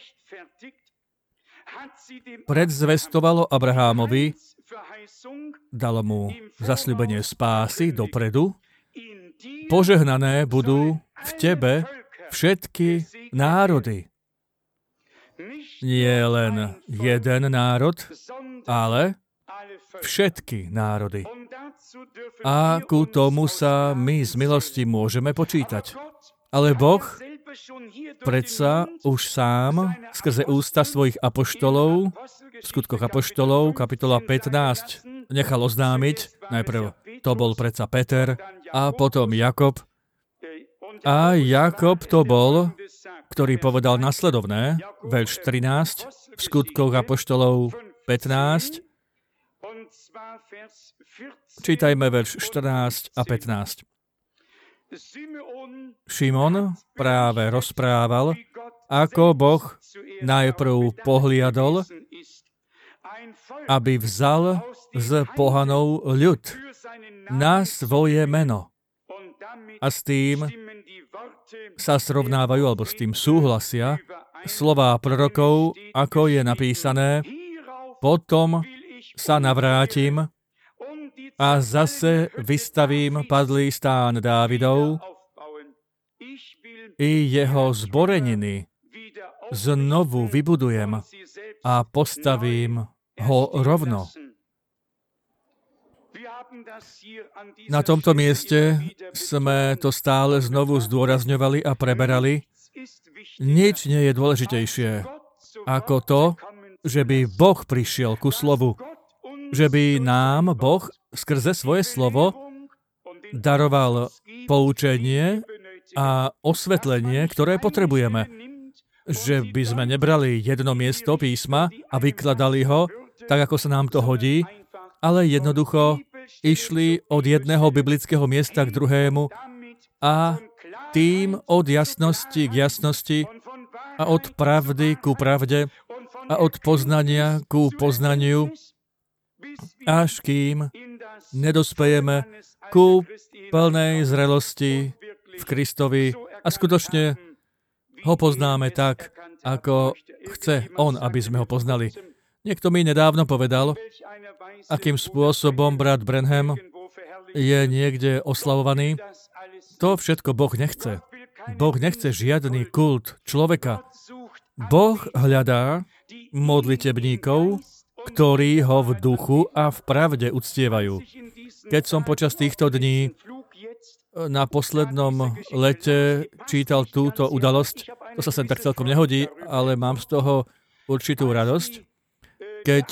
A: predzvestovalo Abrahámovi, dalo mu zasľúbenie spásy dopredu, požehnané budú v tebe všetky národy. Nie len jeden národ, ale všetky národy. A ku tomu sa my z milosti môžeme počítať. Ale Boh predsa už sám skrze ústa svojich apoštolov, v skutkoch apoštolov, kapitola 15, nechal oznámiť, najprv to bol predsa Peter a potom Jakob. A Jakob to bol, ktorý povedal nasledovné, verš 13, v skutkoch apoštolov 15, čítajme verš 14 a 15. Šimon práve rozprával, ako Boh najprv pohliadol, aby vzal z pohanov ľud na svoje meno. A s tým sa srovnávajú, alebo s tým súhlasia slová prorokov, ako je napísané, potom sa navrátim a zase vystavím padlý stán Dávidov i jeho zboreniny znovu vybudujem a postavím ho rovno. Na tomto mieste sme to stále znovu zdôrazňovali a preberali. Nič nie je dôležitejšie ako to, že by Boh prišiel ku slovu. Že by nám Boh skrze svoje slovo daroval poučenie a osvetlenie, ktoré potrebujeme. Že by sme nebrali jedno miesto písma a vykladali ho tak, ako sa nám to hodí, ale jednoducho išli od jedného biblického miesta k druhému a tým od jasnosti k jasnosti a od pravdy ku pravde a od poznania ku poznaniu, až kým nedospejeme ku plnej zrelosti v Kristovi a skutočne ho poznáme tak, ako chce on, aby sme ho poznali. Niekto mi nedávno povedal, akým spôsobom brat Branham je niekde oslavovaný. To všetko Boh nechce. Boh nechce žiadny kult človeka. Boh hľadá modlitebníkov, ktorí ho v duchu a v pravde uctievajú. Keď som počas týchto dní na poslednom lete čítal túto udalosť, to sa sem tak celkom nehodí, ale mám z toho určitú radosť, keď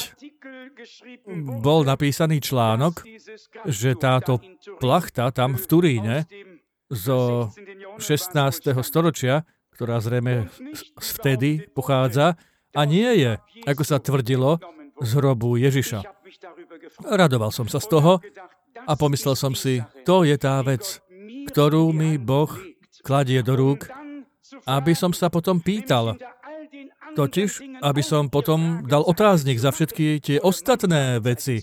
A: bol napísaný článok, že táto plachta tam v Turíne zo 16. storočia, ktorá zrejme vtedy pochádza, a nie je, ako sa tvrdilo, z hrobu Ježiša. Radoval som sa z toho a pomyslel som si, to je tá vec, ktorú mi Boh kladie do rúk, aby som sa potom pýtal. Totiž, aby som potom dal otáznik za všetky tie ostatné veci.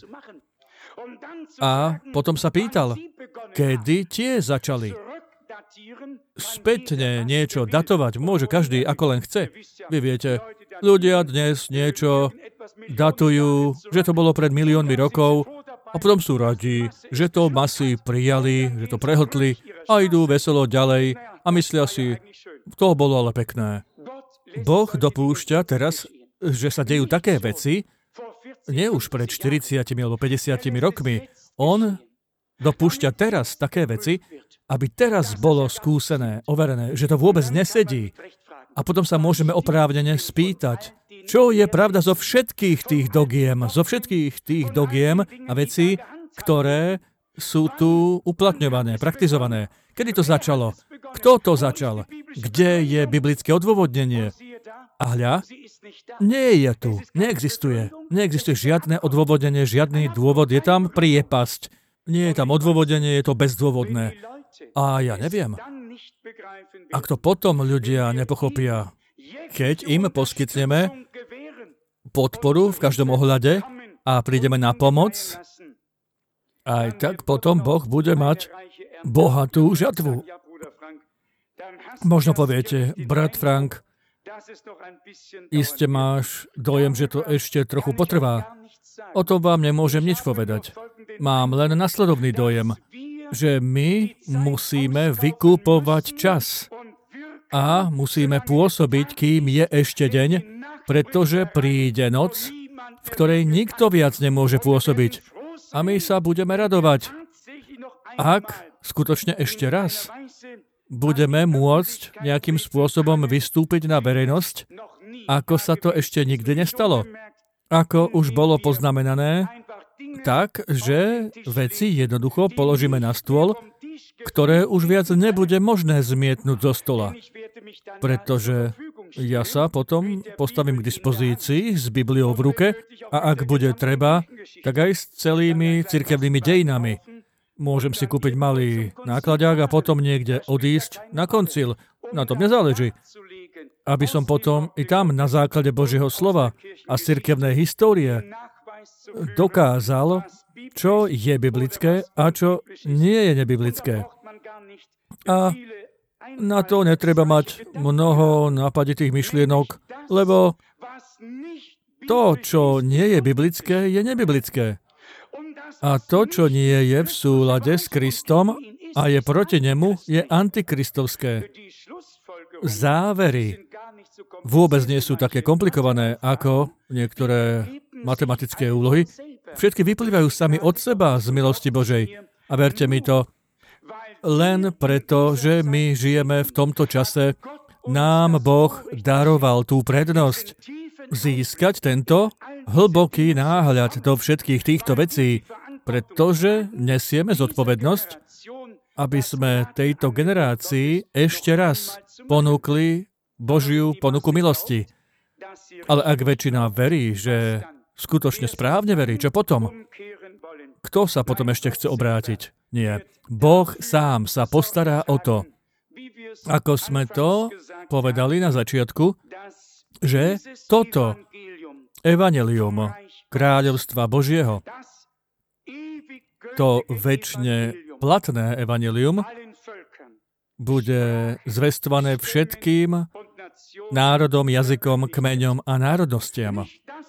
A: A potom sa pýtal, kedy tie začali. Spätne niečo datovať môže každý, ako len chce. Vy viete, ľudia dnes niečo datujú, že to bolo pred miliónmi rokov a potom sú radi, že to masy prijali, že to prehltli a idú veselo ďalej a myslia si, to bolo ale pekné. Boh dopúšťa teraz, že sa dejú také veci, nie už pred 40 alebo 50 rokmi. On dopúšťa teraz také veci, aby teraz bolo skúsené, overené, že to vôbec nesedí. A potom sa môžeme oprávnene spýtať, čo je pravda zo všetkých tých dogiem a vecí, ktoré sú tu uplatňované, praktizované. Kedy to začalo? Kto to začal? Kde je biblické odôvodnenie? A hľa, nie je tu, neexistuje. Neexistuje žiadne odôvodnenie, žiadny dôvod, je tam priepasť. Nie je tam odôvodenie, je to bezdôvodné. A ja neviem. Ak to potom ľudia nepochopia, keď im poskytneme podporu v každom ohľade a prídeme na pomoc, aj tak potom Boh bude mať bohatú žatvu. Možno poviete, brat Frank, iste máš dojem, že to ešte trochu potrvá. O tom vám nemôžem nič povedať. Mám len nasledovný dojem, že my musíme vykupovať čas a musíme pôsobiť, kým je ešte deň, pretože príde noc, v ktorej nikto viac nemôže pôsobiť. A my sa budeme radovať, ak skutočne ešte raz budeme môcť nejakým spôsobom vystúpiť na verejnosť, ako sa to ešte nikdy nestalo. Ako už bolo poznamenané, tak, že veci jednoducho položíme na stôl, ktoré už viac nebude možné zmietnúť zo stola. Pretože ja sa potom postavím k dispozícii s Bibliou v ruke a ak bude treba, tak aj s celými cirkevnými dejinami. Môžem si kúpiť malý nákladák a potom niekde odísť na koncil. Na tom nezáleží. Aby som potom i tam na základe Božieho slova a cirkevnej histórie dokázal, čo je biblické a čo nie je nebiblické. A na to netreba mať mnoho nápaditých myšlienok, lebo to, čo nie je biblické, je nebiblické. A to, čo nie je v súlade s Kristom a je proti nemu, je antikristovské. Závery vôbec nie sú také komplikované ako niektoré matematické úlohy. Všetky vyplývajú sami od seba z milosti Božej. A verte mi to, len preto, že my žijeme v tomto čase, nám Boh daroval tú prednosť získať tento hlboký náhľad do všetkých týchto vecí, pretože nesieme zodpovednosť, aby sme tejto generácii ešte raz ponúkli Božiu ponuku milosti. Ale ak väčšina verí, že skutočne správne verí, čo potom? Kto sa potom ešte chce obrátiť? Nie. Boh sám sa postará o to, ako sme to povedali na začiatku, že toto evanjelium kráľovstva Božieho, to večne platné evanjelium, bude zvestované všetkým národom, jazykom, kmeňom a národnostiam.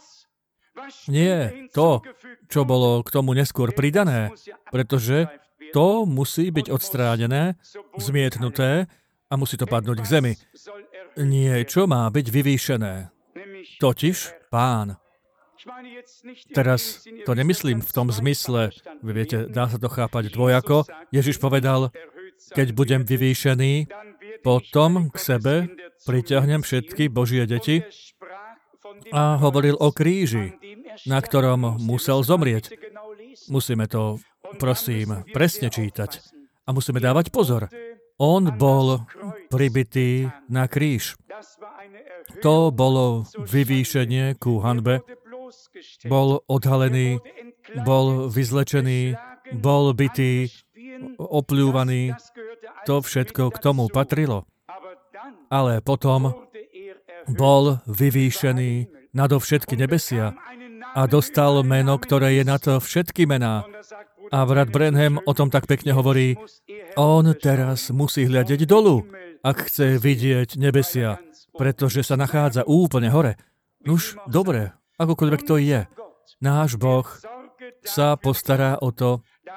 A: Nie to, čo bolo k tomu neskôr pridané, pretože to musí byť odstránené, zmietnuté a musí to padnúť k zemi. Niečo má byť vyvýšené. Totiž Pán. Teraz to nemyslím v tom zmysle, vy viete, dá sa to chápať dvojako. Ježiš povedal, keď budem vyvýšený, potom k sebe priťahnem všetky Božie deti a hovoril o kríži, na ktorom musel zomrieť. Musíme to, prosím, presne čítať a musíme dávať pozor. On bol pribitý na kríž. To bolo vyvýšenie ku hanbe. Bol odhalený, bol vyzlečený, bol bitý, opľúvaný. To všetko k tomu patrilo. Ale potom bol vyvýšený nadovšetky nebesia a dostal meno, ktoré je nad všetky mená. A brat Branham o tom tak pekne hovorí, on teraz musí hľadieť dolu, ak chce vidieť nebesia, pretože sa nachádza úplne hore. Nuž, dobre, akokoľvek to je. Náš Boh sa postará o to,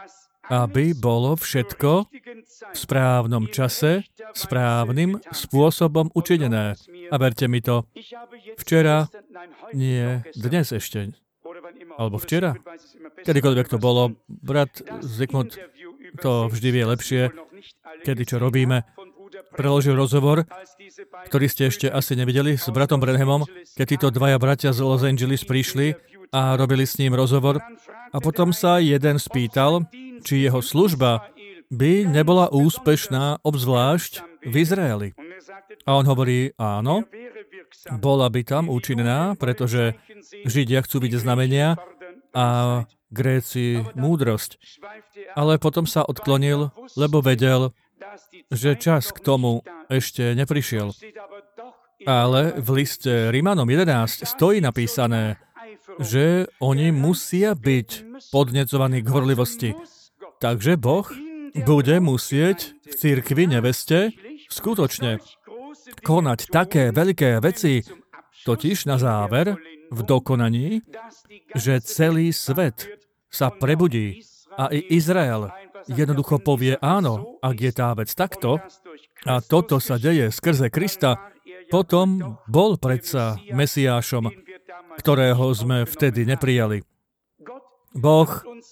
A: aby bolo všetko v správnom čase, správnym spôsobom učinené. A verte mi to, včera, nie dnes ešte, alebo včera, kedykoľvek to bolo, brat Zygmunt to vždy vie lepšie, kedy čo robíme, preložil rozhovor, ktorý ste ešte asi nevideli, s bratom Branhamom, keď títo dvaja bratia z Los Angeles prišli a robili s ním rozhovor. A potom sa jeden spýtal, či jeho služba by nebola úspešná, obzvlášť v Izraeli. A on hovorí, áno, bola by tam účinná, pretože Židia chcú vidieť znamenia a Gréci múdrosť. Ale potom sa odklonil, lebo vedel, že čas k tomu ešte neprišiel. Ale v liste Rimanom 11 stojí napísané, že oni musia byť podnecovaní k horlivosti. Takže Boh bude musieť v cirkvi neveste skutočne konať také veľké veci, totiž na záver, v dokonaní, že celý svet sa prebudí a i Izrael jednoducho povie áno, ak je tá vec takto, a toto sa deje skrze Krista, potom bol predsa Mesiášom, ktorého sme vtedy neprijali. Boh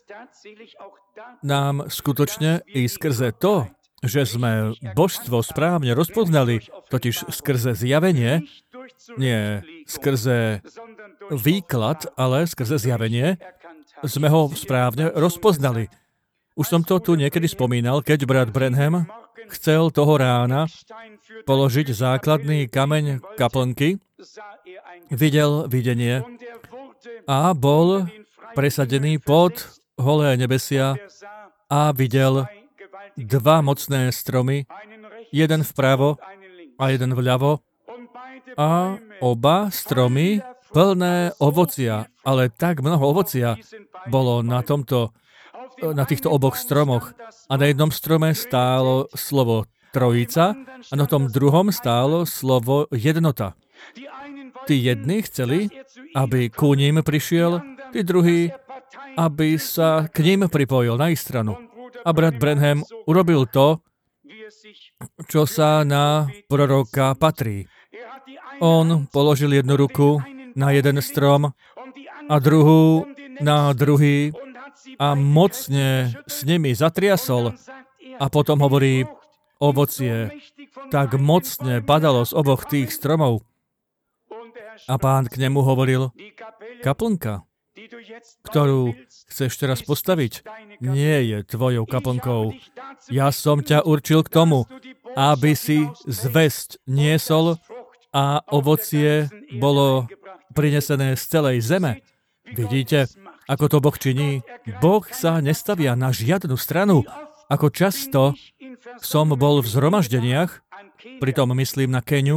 A: nám skutočne i skrze to, že sme božstvo správne rozpoznali, totiž skrze zjavenie, nie skrze výklad, ale skrze zjavenie, sme ho správne rozpoznali. Už som to tu niekedy spomínal, keď brat Branham chcel toho rána položiť základný kameň kaplnky, videl videnie a bol presadený pod holé nebesia a videl dva mocné stromy, jeden vpravo a jeden vľavo, a oba stromy plné ovocia, ale tak mnoho ovocia bolo na týchto oboch stromoch. A na jednom strome stálo slovo trojica a na tom druhom stálo slovo jednota. Tí jedni chceli, aby ku ním prišiel, tí druhí, aby sa k ním pripojil na ich stranu. A brat Branham urobil to, čo sa na proroka patrí. On položil jednu ruku na jeden strom a druhú na druhý a mocne s nimi zatriasol a potom hovorí, ovocie tak mocne padalo z oboch tých stromov. A Pán k nemu hovoril, kaplnka, ktorú chceš teraz postaviť, nie je tvojou kaplnkou. Ja som ťa určil k tomu, aby si zvesť niesol a ovocie bolo prinesené z celej zeme. Vidíte, ako to Boh činí? Boh sa nestavia na žiadnu stranu. Ako často som bol v zhromaždeniach, pritom myslím na Keňu.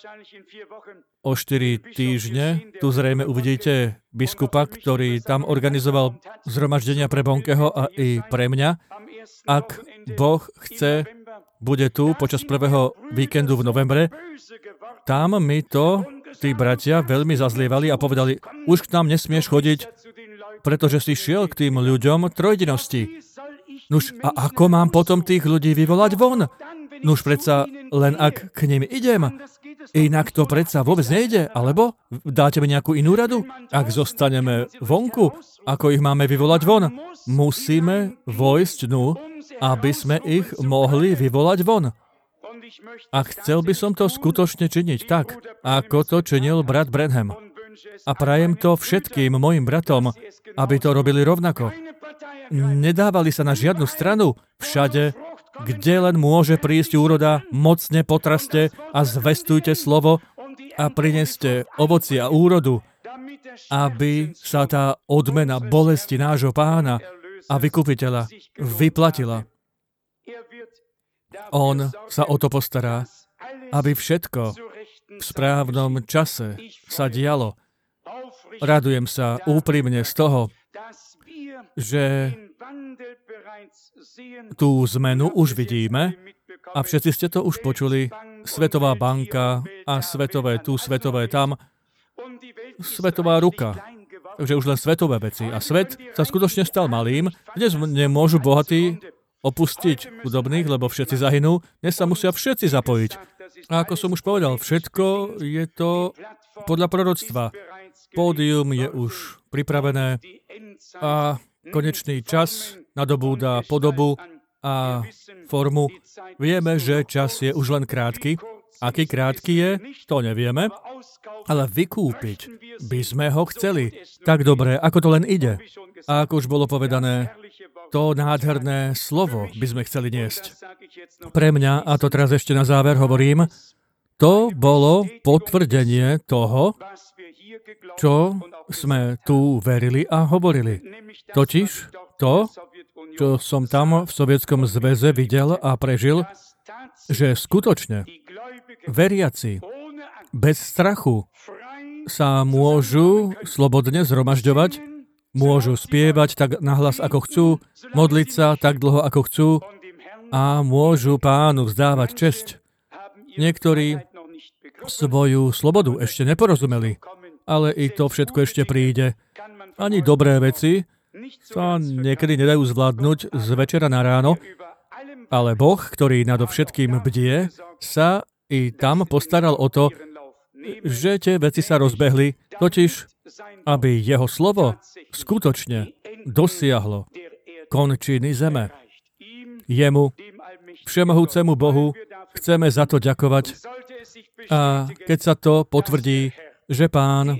A: O 4 týždne tu zrejme uvidíte biskupa, ktorý tam organizoval zhromaždenia pre Bonkeho a i pre mňa. Ak Boh chce, bude tu počas prvého víkendu v novembre. Tam mi to tí bratia veľmi zazlievali a povedali, už k nám nesmieš chodiť, pretože si šiel k tým ľuďom trojdinosti. Nuž, a ako mám potom tých ľudí vyvolať von? Nuž, predsa len ak k nim idem. Inak to predsa vôbec nejde. Alebo dáte mi nejakú inú radu? Ak zostaneme vonku, ako ich máme vyvolať von? Musíme vojsť dnu, aby sme ich mohli vyvolať von. A chcel by som to skutočne činiť tak, ako to činil brat Branham. A prajem to všetkým mojim bratom, aby to robili rovnako. Nedávali sa na žiadnu stranu. Všade, kde len môže prísť úroda, mocne potraste a zvestujte slovo a prineste ovocie a úrodu, aby sa tá odmena bolesti nášho Pána a Vykupiteľa vyplatila. On sa o to postará, aby všetko v správnom čase sa dialo. Radujem sa úprimne z toho, že tú zmenu už vidíme a všetci ste to už počuli. Svetová banka a svetové tu, svetové tam. Svetová ruka Takže už len svetové veci. A svet sa skutočne stal malým. Dnes nemôžu bohatí opustiť chudobných, lebo všetci zahynú. Dnes sa musia všetci zapojiť. A ako som už povedal, všetko je to podľa proroctva. Pódium je už pripravené a konečný čas nadobúda podobu a formu. Vieme, že čas je už len krátky. Aký krátky je, to nevieme, ale vykúpiť by sme ho chceli tak dobre, ako to len ide. A ako už bolo povedané, to nádherné slovo by sme chceli niesť. Pre mňa, a to teraz ešte na záver hovorím, to bolo potvrdenie toho, čo sme tu verili a hovorili. Totiž to, čo som tam v Sovietskom zväze videl a prežil, že skutočne veriaci bez strachu sa môžu slobodne zhromažďovať, môžu spievať tak nahlas, ako chcú, modliť sa tak dlho, ako chcú a môžu Pánu vzdávať česť. Niektorí svoju slobodu ešte neporozumeli, ale i to všetko ešte príde. Ani dobré veci sa niekedy nedajú zvládnuť z večera na ráno, ale Boh, ktorý nadovšetkým bdie, sa i tam postaral o to, že tie veci sa rozbehli, totiž, aby jeho slovo skutočne dosiahlo končiny zeme. Jemu, všemohúcemu Bohu, chceme za to ďakovať a keď sa to potvrdí, že Pán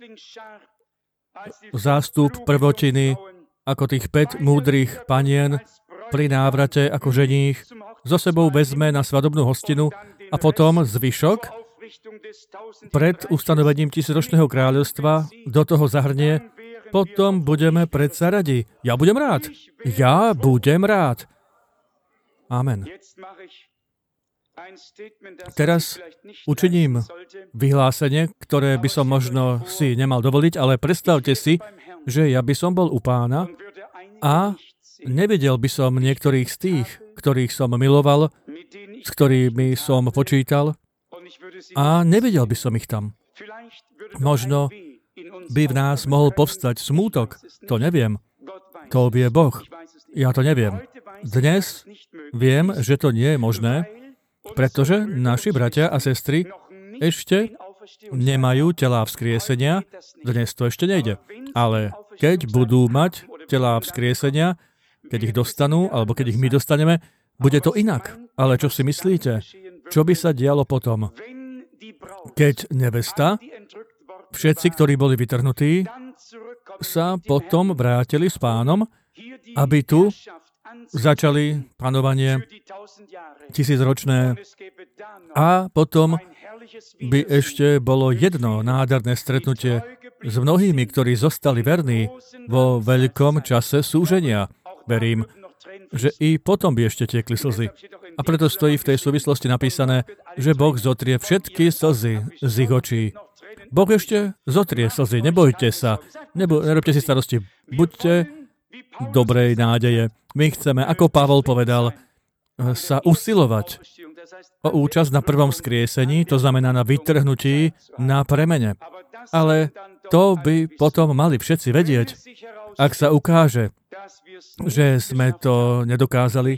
A: zástup prvotiny ako tých 5 múdrych panien pri návrate ako ženích so sebou vezme na svadobnú hostinu a potom zvyšok pred ustanovením 1000-ročného kráľovstva do toho zahrnie, potom budeme predsa radi. Ja budem rád. Ja budem rád. Amen. Teraz učiním vyhlásenie, ktoré by som možno si nemal dovoliť, ale predstavte si, že ja by som bol u Pána a nevidel by som niektorých z tých, ktorých som miloval, s ktorými som počítal a nevidel by som ich tam. Možno by v nás mohol povstať smútok, to neviem. To vie Boh. Ja to neviem. Dnes viem, že to nie je možné, pretože naši bratia a sestry ešte nemajú telá vzkriesenia, dnes to ešte nejde. Ale keď budú mať telá vzkriesenia, keď ich dostanú, alebo keď ich my dostaneme, bude to inak. Ale čo si myslíte? Čo by sa dialo potom? Keď nevesta, všetci, ktorí boli vytrhnutí, sa potom vrátili s Pánom, aby tu začali panovanie 1000-ročné a potom by ešte bolo jedno nádherné stretnutie s mnohými, ktorí zostali verní vo veľkom čase súženia. Verím, že i potom by ešte tiekli slzy. A preto stojí v tej súvislosti napísané, že Boh zotrie všetky slzy z ich očí. Boh ešte zotrie slzy, nebojte sa, nerobte si starosti, buďte dobrej nádeje. My chceme, ako Pavol povedal, sa usilovať o účasť na prvom skriesení, to znamená na vytrhnutí, na premene. Ale to by potom mali všetci vedieť, ak sa ukáže, že sme to nedokázali.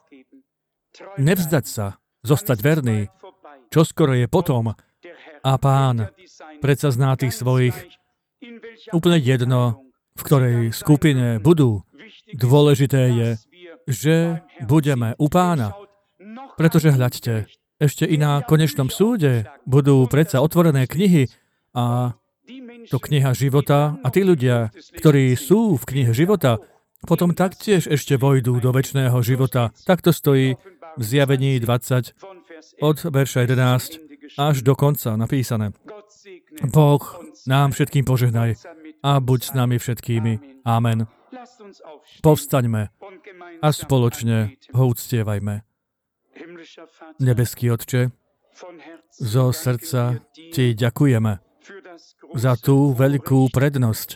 A: Nevzdať sa, zostať verný, čoskoro je potom. A Pán predsa zná tých svojich úplne jedno, v ktorej skupine budú. Dôležité je, že budeme u Pána. Pretože hľaďte, ešte i na konečnom súde budú predsa otvorené knihy a to kniha života a tí ľudia, ktorí sú v knihe života, potom taktiež ešte vojdú do večného života. Takto stojí v Zjavení 20 od verša 11 až do konca napísané. Boh nám všetkým požehnaj a buď s nami všetkými. Amen. Povstaňme a spoločne ho uctievajme. Nebeský Otče, zo srdca Ti ďakujeme za tú veľkú prednosť,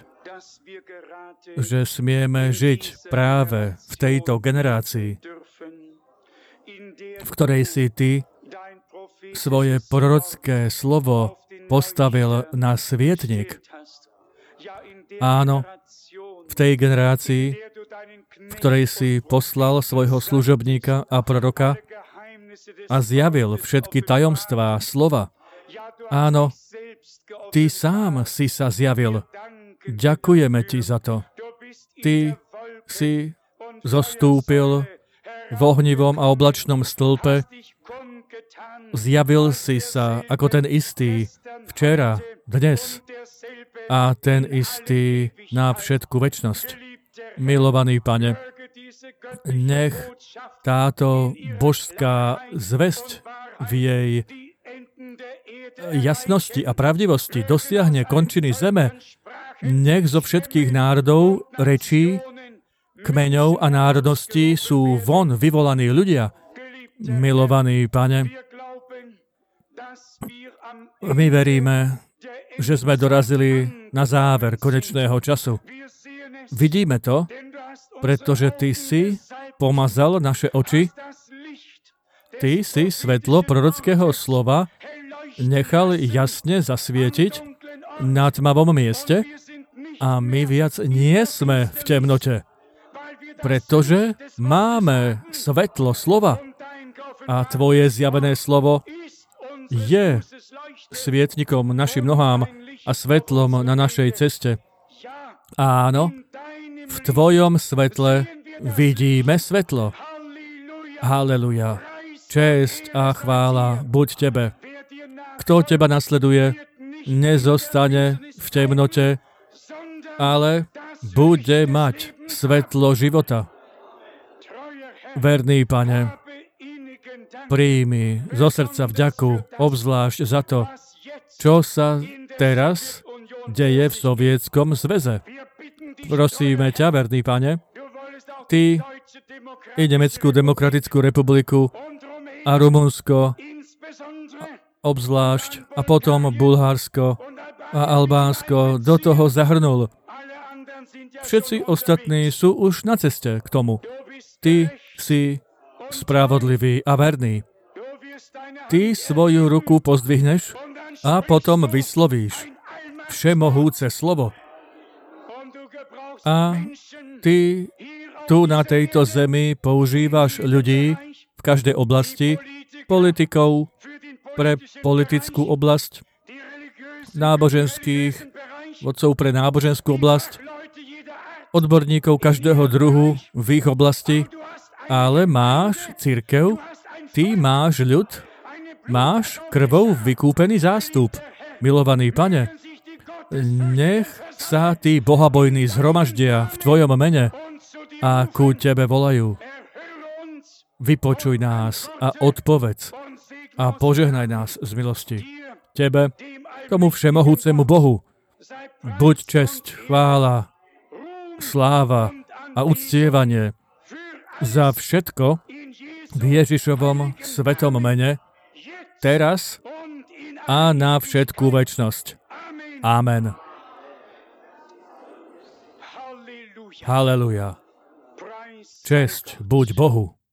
A: že smieme žiť práve v tejto generácii, v ktorej si Ty svoje prorocké slovo postavil na svietnik. Áno, v tej generácii, v ktorej si poslal svojho služobníka a proroka a zjavil všetky tajomstvá slova. Áno, ty sám si sa zjavil. Ďakujeme ti za to. Ty si zostúpil v ohnivom a oblačnom stĺpe. Zjavil si sa ako ten istý včera, dnes a ten istý na všetku večnosť. Milovaný Pane, nech táto božská zvesť v jej jasnosti a pravdivosti dosiahne končiny zeme. Nech zo všetkých národov, rečí, kmeňov a národností sú von vyvolaní ľudia. Milovaný Pane, my veríme, že sme dorazili na záver konečného času. Vidíme to, pretože Ty si pomazal naše oči, Ty si svetlo prorockého slova nechal jasne zasvietiť na tmavom mieste a my viac nie sme v temnote, pretože máme svetlo slova a Tvoje zjavené slovo je svietnikom našim nohám a svetlom na našej ceste. Áno, v Tvojom svetle vidíme svetlo. Haleluja. Česť a chvála buď Tebe. Kto Teba nasleduje, nezostane v temnote, ale bude mať svetlo života. Verný Pane, príjmi zo srdca vďaku, obzvlášť za to, čo sa teraz deje v Sovietskom zväze. Prosíme ťa, verný Pane, Ty i Nemeckú demokratickú republiku a Rumunsko obzvlášť a potom Bulharsko a Albánsko do toho zahrnul. Všetci ostatní sú už na ceste k tomu. Ty si spravodlivý a verný. Ty svoju ruku pozdvihneš a potom vyslovíš všemohúce slovo. A ty tu na tejto zemi používaš ľudí v každej oblasti, politikov pre politickú oblasť, náboženských vodcov pre náboženskú oblasť, odborníkov každého druhu v ich oblasti, ale máš cirkev, ty máš ľud, máš krvou vykúpený zástup. Milovaný Pane, nech sa tí bohabojní zhromaždia v Tvojom mene a ku Tebe volajú. Vypočuj nás a odpovedz a požehnaj nás z milosti. Tebe, tomu všemohúcemu Bohu, buď česť, chvála, sláva a uctievanie za všetko v Ježišovom svetom mene, teraz a na všetku večnosť. Amen. Haleluja. Česť buď Bohu.